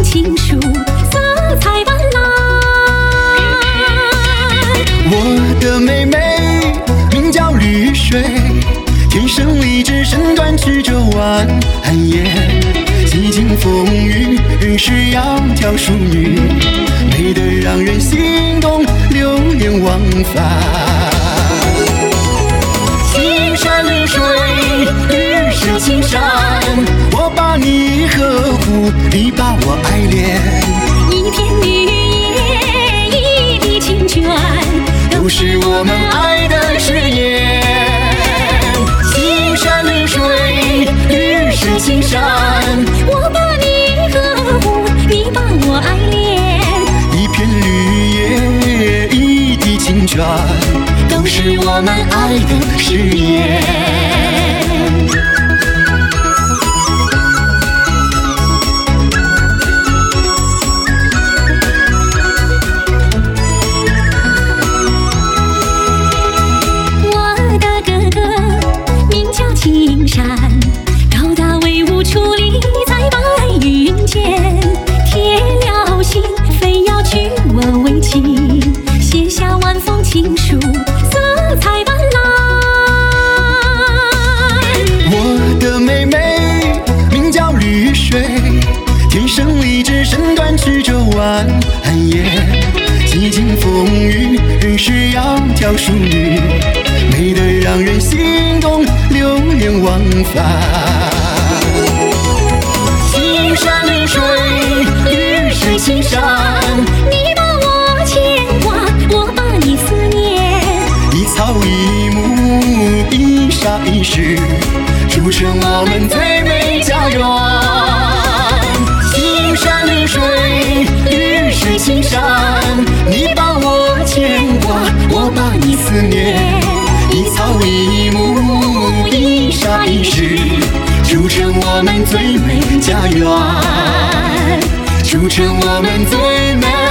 情书，色彩斑斓。 我的妹妹名叫绿水，天生丽质身段曲折蜿蜒，历经风雨是窈窕淑女，美得让人心动，流连忘返。青山绿水，绿是青山，我把你呵护，你把我爱恋。 一片绿叶，一地清泉， 都是我们爱的誓言。青山绿水，绿是青山， 我把你呵护，你把我爱恋。 一片绿叶，一地清泉，都是我们爱的誓言。青山高大威武矗立在白云间，铁了心非要娶我为妻，写下万封情书，色彩斑斓。我的妹妹名叫绿水，天生丽质身段曲折蜿蜒，历经风雨是窈窕淑女，美得让人心动，流连忘返。青山绿水，绿是青山， 你把我牵挂，我把你思念。 一草一木，一沙一石，铸成我们最美家园。青山绿水，绿是青山，你把我牵挂，我把你思念。一草一木，一沙一石，铸成我们最美家园，铸成我们最美。